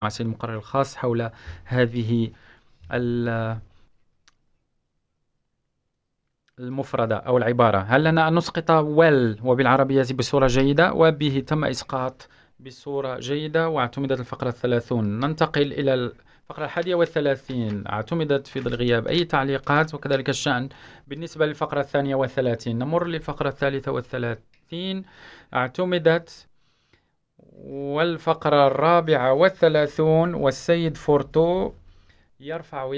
مع سيد المقرر الخاص حول هذه ال- المفردة أو العبارة. هل لنا أن نسقط well وبالعربية بصورة جيدة، وبه تم إسقاط بصورة جيدة واعتمدت الفقرة 30. ننتقل إلى الفقرة 31. اعتمدت في ظل غياب أي تعليقات، وكذلك الشأن بالنسبة للفقرة 32. نمر للفقرة 33. اعتمدت. والفقرة 34 والسيد فورتو يرفع